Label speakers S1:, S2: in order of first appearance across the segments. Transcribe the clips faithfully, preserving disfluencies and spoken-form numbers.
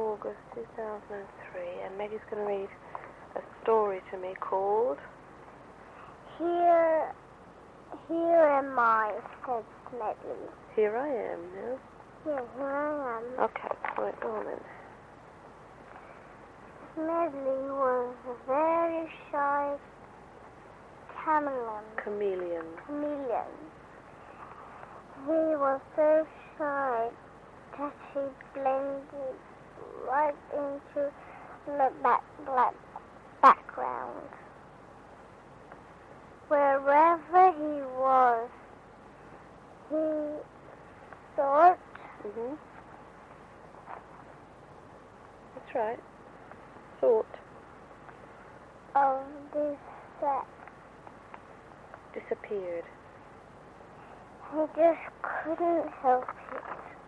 S1: August two thousand three, and Maggie's going to read a story to me called
S2: Here, here am I, said Smedley.
S1: Here I Am, no?
S2: Yeah, here I am.
S1: Okay, right, go on then.
S2: Smedley was a very shy chameleon.
S1: Chameleon.
S2: Chameleon. He was so shy that he blended right into the back, black background. Wherever he was, he thought.
S1: Mhm. That's right. Thought.
S2: Of this set.
S1: Disappeared.
S2: He just couldn't help it.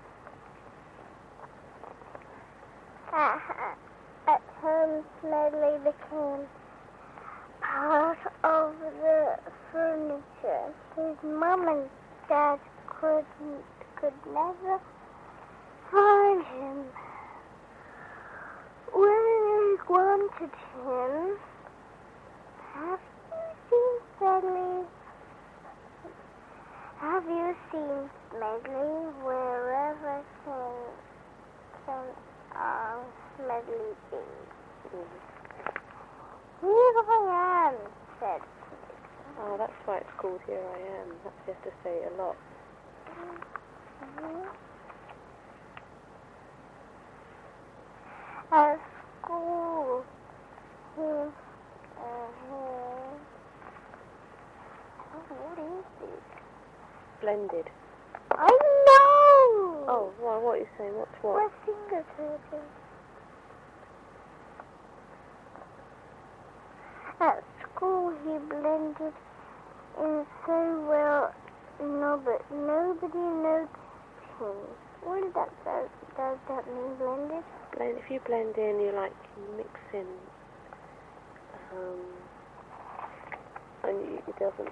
S2: At, at home, Smedley became part of the furniture. His mum and dad couldn't, could never find him. When they wanted him, have you seen Smedley? Have you seen Smedley? Wherever can, can uh, Smedley be?
S1: Mm-hmm.
S2: Here I am, said Smedley.
S1: Oh, that's why it's called Here I Am. That's, you have to say it a lot.
S2: Mm-hmm. At school, he, uh, he, oh, what is this?
S1: Blended.
S2: I know!
S1: Oh, well, what are you saying? What's what?
S2: My finger's hurting. At school, he blended in so well, no, but nobody noticed him. What does that, does, does that mean, blended?
S1: Blend, if you blend in, you like mix in, um, and you, it doesn't.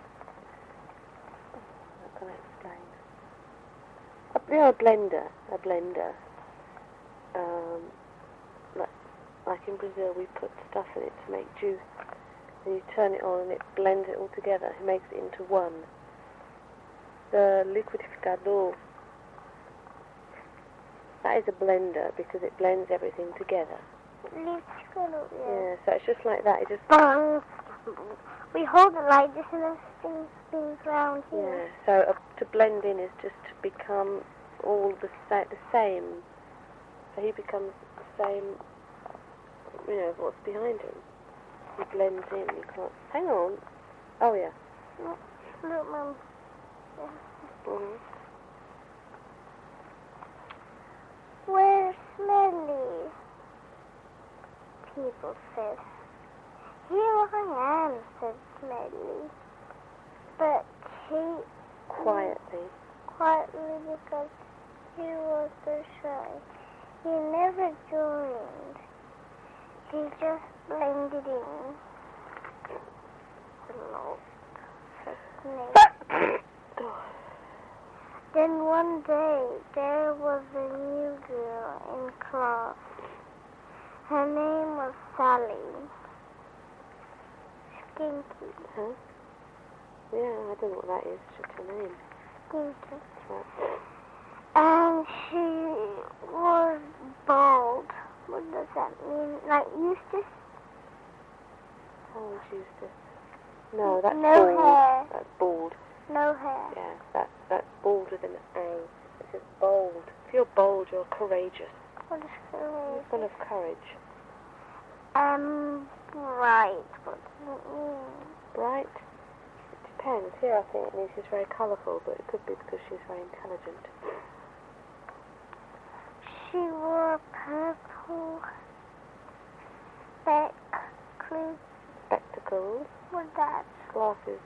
S1: How can I explain? A, you know, a blender, a blender. Um, like, like in Brazil, we put stuff in it to make juice, and you turn it on, and it blends it all together. It makes it into one. The liquidificador. That is a blender because it blends everything together.
S2: Liquidificador, yeah.
S1: Yeah, so it's just like that. It just.
S2: We hold it like this and everything spins round here.
S1: Yeah, so uh, to blend in is just to become all the, sa- the same. So he becomes the same, you know, what's behind him. He blends in, you can't... Hang on. Oh, yeah.
S2: Look, look Mum. Yeah.
S1: Mm-hmm.
S2: Where's Smedley? People said. Here I am, said Smedley. But he...
S1: Quietly.
S2: Quietly because he was so shy. He never joined. He just blended in. Hello. Then one day, there was a new girl in class. Her name was Sally. Stinky.
S1: Huh? Yeah, I don't know what that is. Just her name.
S2: Stinky.
S1: Right.
S2: And she was bald. What does that mean? Like Eustace?
S1: Oh, Eustace. No, that's
S2: no
S1: bald.
S2: Hair.
S1: That's bald.
S2: No hair.
S1: Yeah, that, that's bald with an A. This is bold. If you're bold, you're courageous.
S2: What is courageous?
S1: You're full of courage.
S2: Um, bright. What does it mean?
S1: Bright? It depends. Here I think it means she's very colourful, but it could be because she's very intelligent.
S2: She wore a purple spectacles.
S1: Spectacles.
S2: What's that?
S1: Glasses.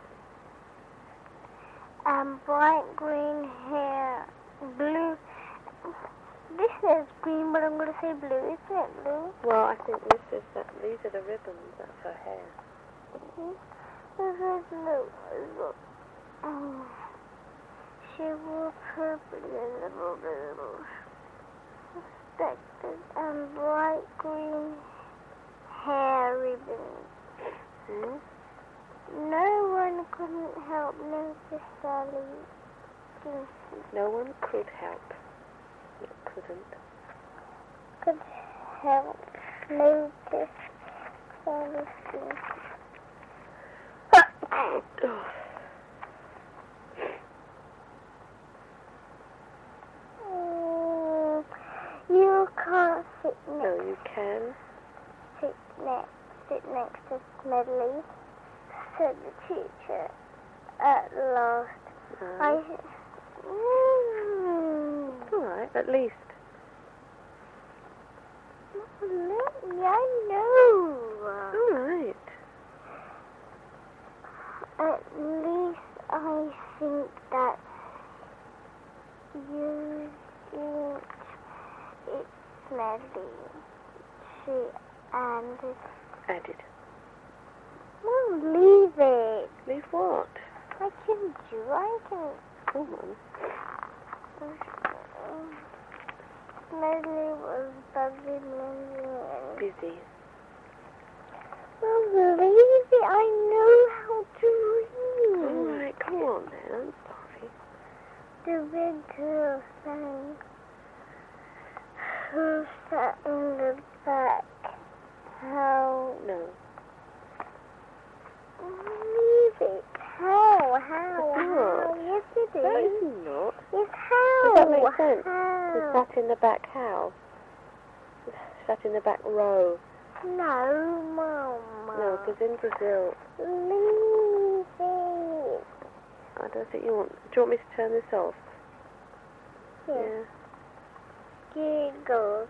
S2: Um, bright green hair. Blue. This says green, but I'm going to say blue. Isn't it blue?
S1: Well, I think this is that. These are the ribbons. That's her hair.
S2: Mm-hmm. This is blue. Look. Oh. She wore purple and little little spectacles and bright bright green hair ribbons.
S1: Hmm?
S2: No one couldn't help notice Sally Skinky.
S1: No one could help. No, couldn't.
S2: Could help notice Sally Skinky.
S1: Oh.
S2: Mm, you can't sit next.
S1: No, you can.
S2: Sit next. Sit next to Smedley, said the teacher. At last,
S1: No.
S2: I. Mm,
S1: All right, at least.
S2: let me. I know.
S1: All right.
S2: At least I think that you think it's Smedley. She added.
S1: Added.
S2: No, leave it.
S1: Leave what?
S2: I can do. I can.
S1: Come on.
S2: Smedley was bubbling and
S1: Busy.
S2: well, leave it. I know how to read.
S1: All right, come on then. I'm sorry.
S2: The big girl sang. Who sat in the back? How?
S1: No.
S2: Leave it. How? How?
S1: It's
S2: How?
S1: not.
S2: Yes, it
S1: No,
S2: is.
S1: it's not.
S2: Yes, how?
S1: Does that make sense?
S2: How?
S1: We sat in the back house. We sat in the back row.
S2: No, Mama.
S1: No, because in Brazil,
S2: Leave it.
S1: I don't think you want... Do you want me to turn this off?
S2: Yes. Giggles.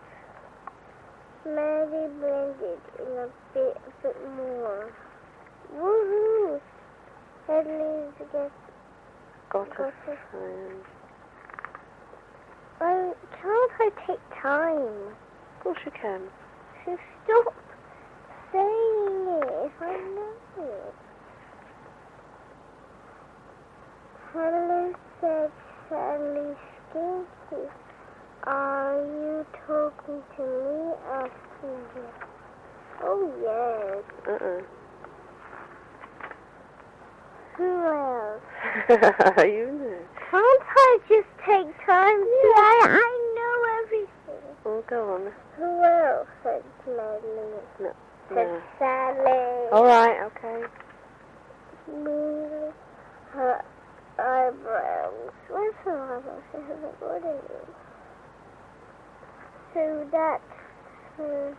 S2: Mary blended in a bit, a bit more. Woohoo! Headley's get
S1: Got
S2: got
S1: a
S2: a
S1: phone.
S2: Oh, can't I take time?
S1: Of course you can.
S2: So stop saying it if I know it. Hello, said Sally Skinky. Are you talking to me? Asked Ginger. Oh, yes.
S1: Uh-uh.
S2: Who else?
S1: You know.
S2: Can't I just take time to... I, I know everything.
S1: Oh, go on.
S2: Who else? Said Smedley.
S1: No.
S2: Said
S1: No.
S2: Sally.
S1: All right, okay.
S2: Moving her eyebrows. Where's her eyebrows? She hasn't got any. So that's her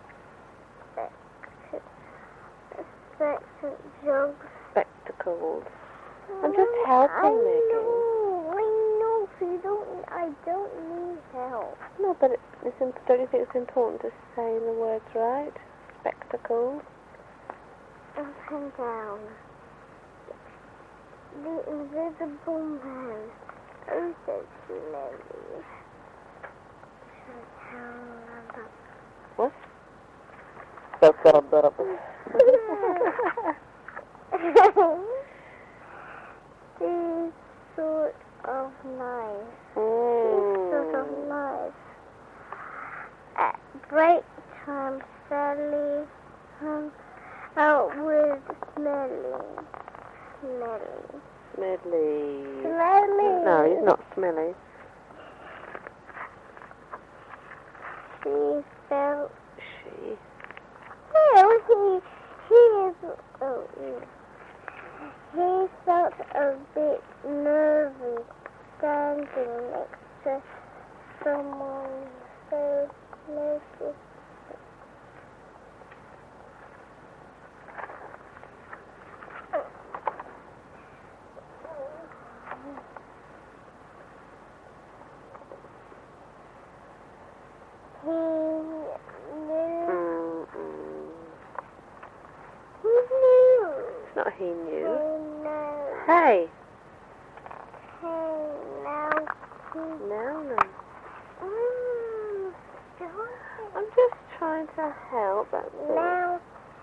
S2: expectant job.
S1: Spectacles. I'm just helping,
S2: I
S1: Megan.
S2: know, I know. So you don't. I don't need help.
S1: No, but it, it's imp- don't you think it's important to say the words right? Spectacles.
S2: Up and down. The invisible man. Oh, said Smedley.
S1: What?
S2: These sort of knives.
S1: Mm.
S2: These sort of knives. At break time, Sally hung out with Smelly. Smelly.
S1: Smedley.
S2: Smelly.
S1: No, he's not smelly.
S2: She felt.
S1: She.
S2: Well, he, he is. Oh, yeah. He felt a bit nervous standing next to someone so close. He knew.
S1: Mm-mm.
S2: He knew.
S1: It's not he
S2: He
S1: knew.
S2: knows.
S1: Hey.
S2: Hey, now he.
S1: No, no.
S2: Mm, stop
S1: I'm just trying to help, that's all.
S2: Now,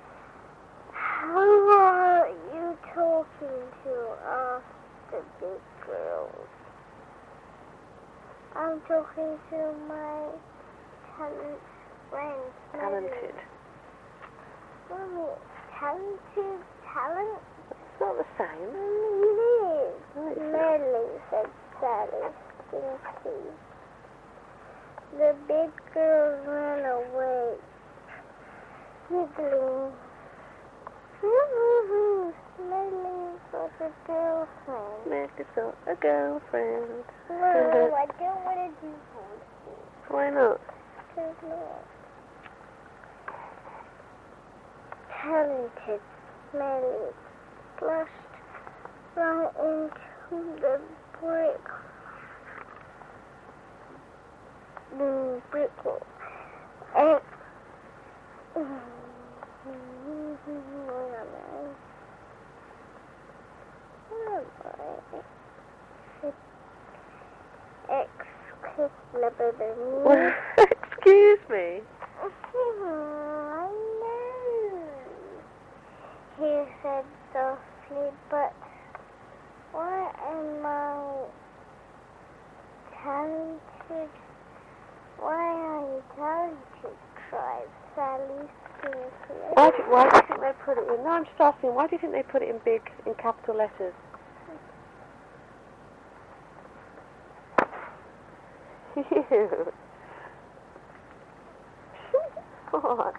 S2: who are you talking to? Asked the big girl. I'm talking to my talent friend.
S1: Talented.
S2: Mommy, talented, talent?
S1: It's not the same.
S2: Mommy, it is.
S1: No, it's not.
S2: Smelly, said Sally, Stinky. The big girl ran away, giggling. Smelly got a girlfriend.
S1: Smelly's got a girlfriend.
S2: No, I don't want to do voices.
S1: Why not?
S2: Because not. Talented, Smelly splashed right into the brick. The brick wall. And where am I? Where am I? X click number the
S1: Excuse me.
S2: I know, he said softly, but why am I talented? Why are you talented? Cried Sally Stinky.
S1: Why do, why do you think they put it in? No, I'm just asking, why do you think they put it in big, in capital letters? Ew. What?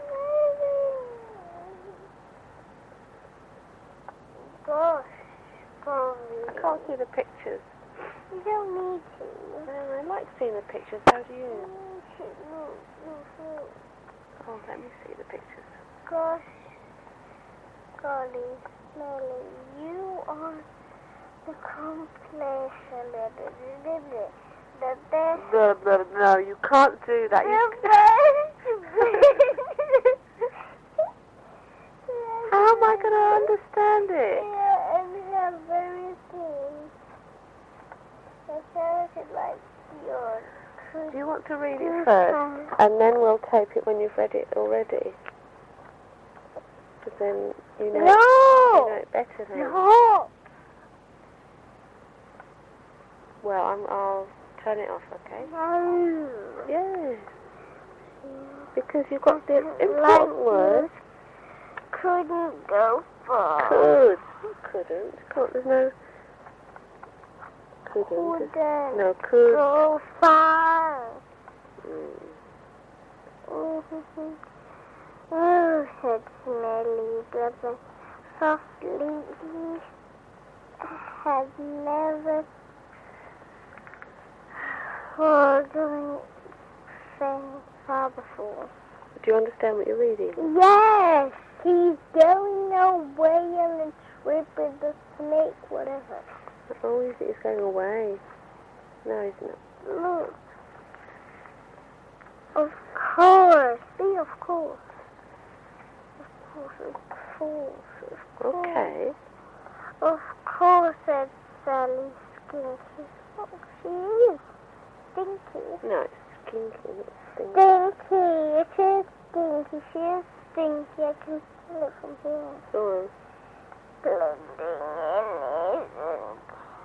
S2: Gosh, golly.
S1: I can't see the pictures.
S2: You don't need to.
S1: No, I like seeing the pictures, how do you?
S2: Look, look, look.
S1: Oh, let me see the pictures.
S2: Gosh, golly, Smelly, you are the completion, the best.
S1: No, no, no, you can't do that.
S2: The
S1: You...
S2: best.
S1: How am I going to understand it?
S2: Yeah, and have everything. I sounded like yours.
S1: Do you want to read it first, and then we'll tape it when you've read it already? Because then you know,
S2: No!
S1: you know it better then.
S2: No!
S1: Well, I'm, I'll turn it off, okay?
S2: No!
S1: Yes. Because you've got the important words.
S2: Couldn't go far.
S1: Could. Couldn't. Can't, there's no... Couldn't.
S2: Couldn't
S1: No, could.
S2: go far.
S1: Mm.
S2: Mm-hmm. Oh, said Smelly Brother softly. He had never heard going so far before.
S1: Do you understand what you're reading?
S2: Yes, he's going away on a trip with the snake, whatever.
S1: Oh, is it? He's going away. No, he's not.
S2: Look. Of course. Be of course. Of course, of course, of course.
S1: Okay.
S2: Of course, said Sally Stinky. Oh, she is Stinky.
S1: No, it's skinky, not stinky.
S2: Stinky. It is Stinky. She is Stinky. I can smell it from here.
S1: Go on.
S2: Blending in, isn't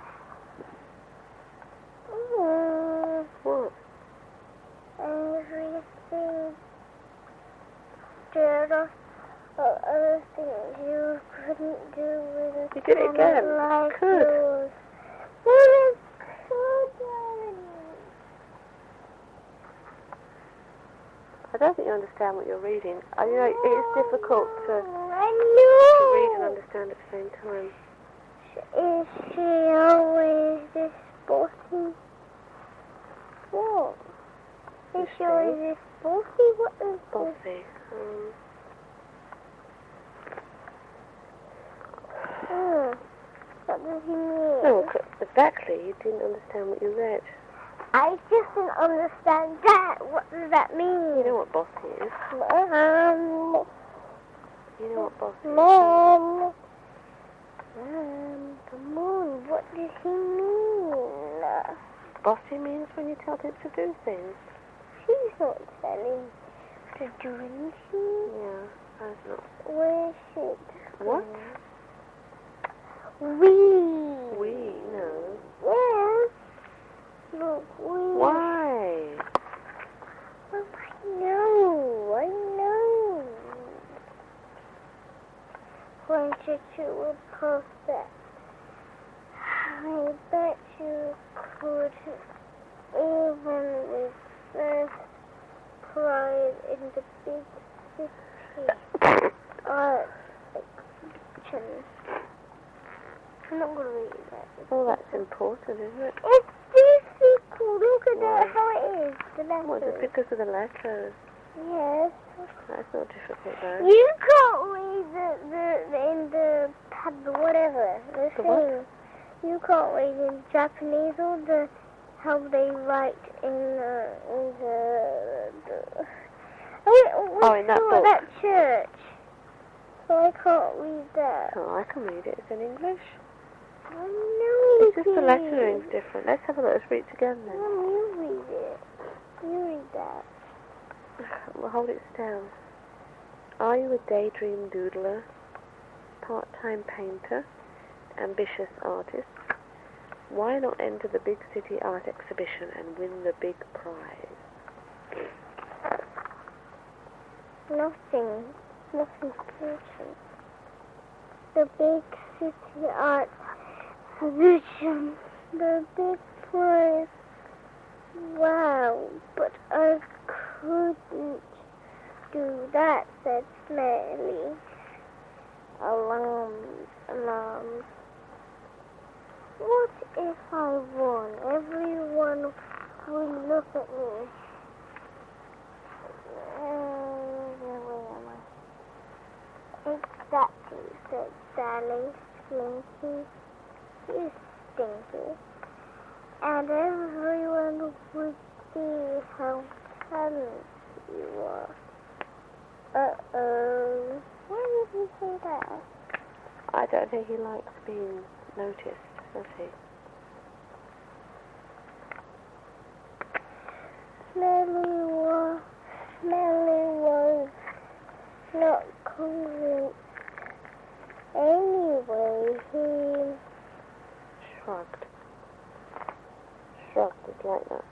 S2: Mm.
S1: What?
S2: Everything stirred up or other things you couldn't do with a
S1: You did it again.
S2: like
S1: Could.
S2: yours. What is could,
S1: I don't think you understand what you're reading. I, you know, it is difficult to,
S2: I
S1: to read and
S2: know.
S1: understand at the same time.
S2: Is she always this sporty? What? Is she
S1: she?
S2: always this sporty? What is this?
S1: Bossy. Um,
S2: Hmm. What does he mean?
S1: no, c- exactly. You didn't understand what you read.
S2: I just didn't understand that. What does that mean?
S1: You know what bossy is.
S2: Mom.
S1: You know what bossy is.
S2: Mom. Mom. The moon. What does he mean?
S1: Bossy means when you tell people to do things.
S2: She's not telling to do anything.
S1: Yeah, that's not.
S2: Where is she?
S1: What?
S2: We.
S1: We, no.
S2: Yes. Look, we.
S1: Why?
S2: Oh, I know.
S1: Well, that's important, isn't it?
S2: It's difficult. Look at
S1: Why?
S2: that, how it is. The
S1: Well,
S2: letters.
S1: just because of the letters.
S2: Yes.
S1: That's not difficult, though.
S2: You can't read the, the, the in the pad, whatever, the,
S1: The
S2: thing.
S1: what?
S2: You can't read in Japanese or the, how they write in the, in the, the oh, we
S1: Oh, in that
S2: saw
S1: book.
S2: that church. So I can't read that.
S1: Oh, I can read it. It's in English.
S2: I know
S1: It's just the lettering's different. Let's have a look. Let's read it together then.
S2: Mom, you read it. You read that.
S1: Well, hold it still. Are you a daydream doodler, part-time painter, ambitious artist? Why not enter the big city art exhibition and win the big prize?
S2: Nothing. Nothing important. The big city art exhibition. The big prize. Wow, but I couldn't do that, said Smelly. Alarms, alarms. What if I won? Everyone will look at me. Uh, where am I? Exactly, said Sally. Slinky. You stinky. And everyone would see how talented you are. Uh-oh. Why did he say that?
S1: I don't think he likes being noticed, does he?
S2: Smelly was, Smelly was not convinced. Anyway, he
S1: Shrugged. Shrugged is like that.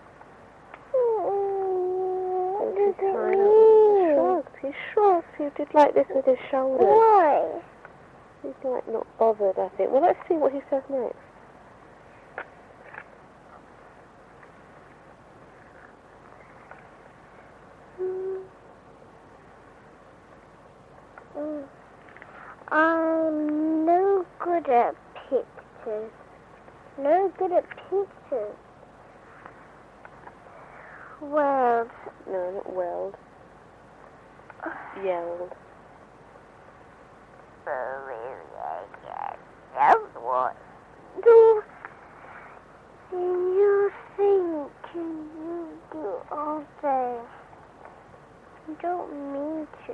S2: What
S1: Thinks
S2: does
S1: he's
S2: it
S1: fine.
S2: mean?
S1: Shrugged. He shrugged. He did like this with his shoulders.
S2: Why?
S1: He's like not bothered, I think. Well, let's see what he says next.
S2: Mm. Mm. I'm no good at pictures. No good at pictures. Well,
S1: No, not welled. Yelled.
S2: What do you think you do all day? You don't mean to.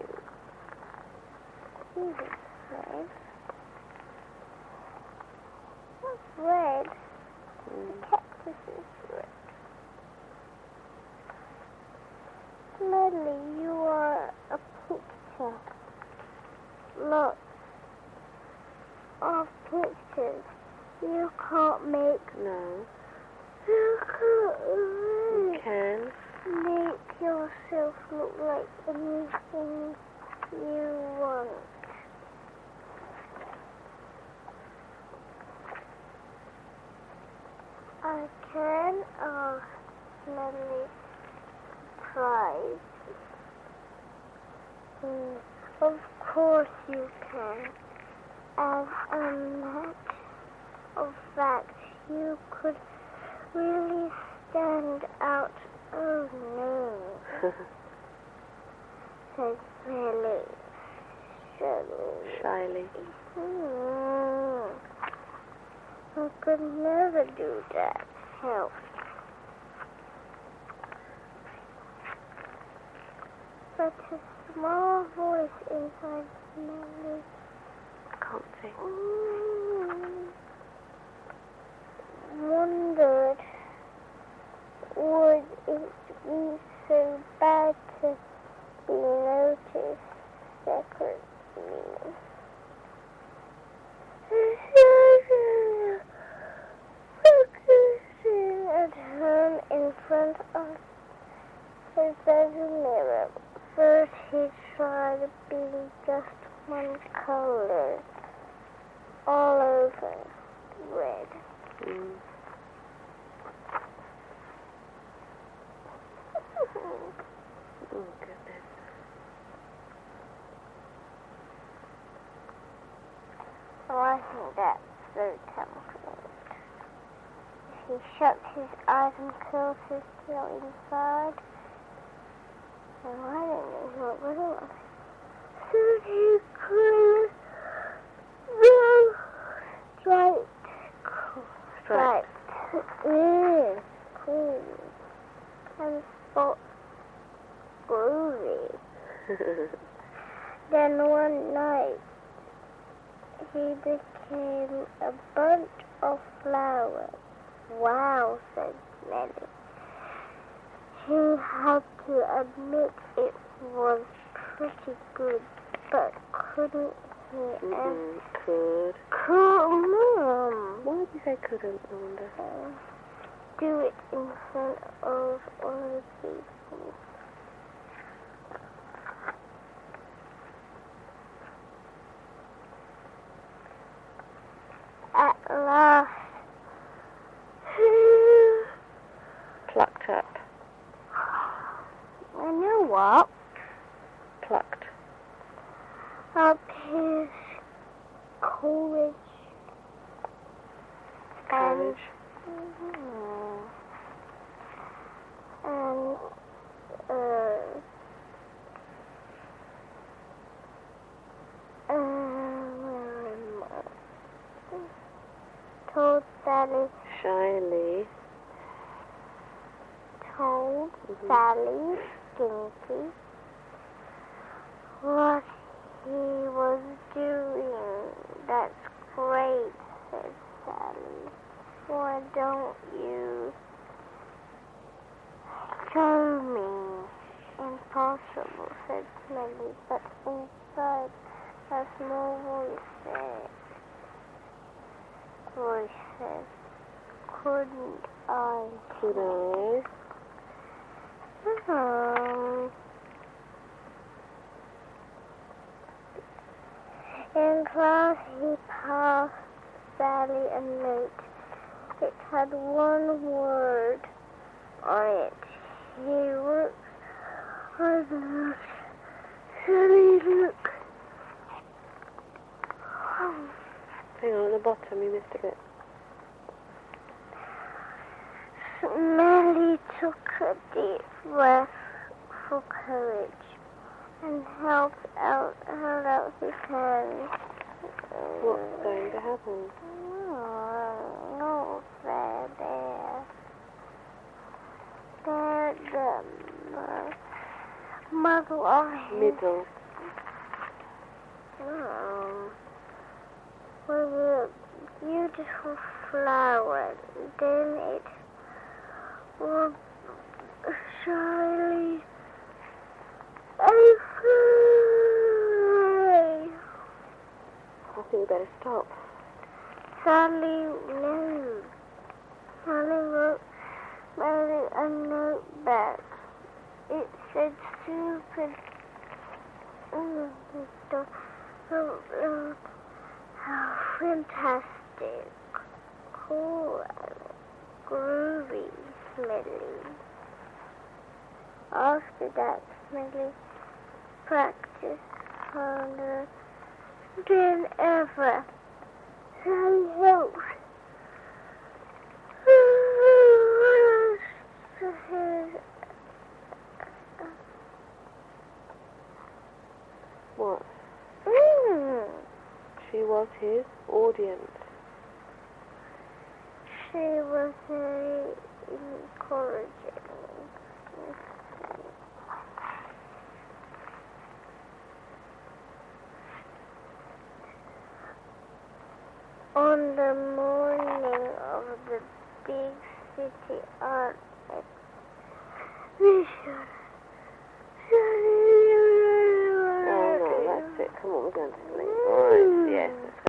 S2: He's red. What's red?
S1: Mm.
S2: The cactus is red. Medley, you are a picture. Lots of pictures. You can't make.
S1: No.
S2: You
S1: You
S2: can't
S1: can.
S2: make yourself look like anything you want. I can ask Smelly prize. Mm, of course you can. As a matter of fact, you could really stand out. Oh no, said Smelly. Shyly.
S1: Shyly.
S2: Hmm. I could never do that. Help. But a small voice inside Smelly
S1: Can't see.
S2: mm, wondered, would it be so bad to be noticed secretly? At home in front of his bedroom mirror. First he tried being just one color. All over. Red.
S1: Mm. Oh, goodness.
S2: Oh, I think that's so tempting. he shuts his eyes and curls his tail inside. And I don't know what was it. So he could the striped,
S1: Striped.
S2: striped, yeah, cool, and spot groovy. Then one night he became a bunch of flowers. Wow, said Smelly. He had to admit it was pretty good, but couldn't he?
S1: Mm-mm. Could.
S2: Cool, Mom.
S1: Why did you say couldn't, I wonder?
S2: Uh, do it in front of all the people. At last,
S1: Plucked up.
S2: I know what?
S1: Plucked.
S2: Up his courage.
S1: Courage.
S2: And, and uh, um, told Sally,
S1: Shyly.
S2: told
S1: Mhm.
S2: Sally Stinky what he was doing. That's great, said Sally. Why don't you show me? Impossible, said Smelly, but inside a small voice said, voice said, couldn't I?
S1: Could I?
S2: Um, in class, he passed Sally a note. It had one word on it. He looked on the note. Sally, look.
S1: Hang on, at the bottom, you missed a bit.
S2: Smelly took a deep breath for courage and held out, held out his hand.
S1: What's going to happen?
S2: Oh, no, there, there. There, the uh, muzzle of his
S1: Middle.
S2: um, was a beautiful flower. Then it was shyly a fly.
S1: I think we better stop.
S2: Sally, no. Sally wrote Mary a note back. It said stupid. Oh, oh, oh, how fantastic. Cool and groovy, Smelly. After that, Smelly practiced harder than ever. Sally helped.
S1: What?
S2: Mm.
S1: She was his audience.
S2: She was very encouraging. On the morning of the big city art exhibition,
S1: Oh no, that's it. Come on, we're going to sleep. Alright, yes, let's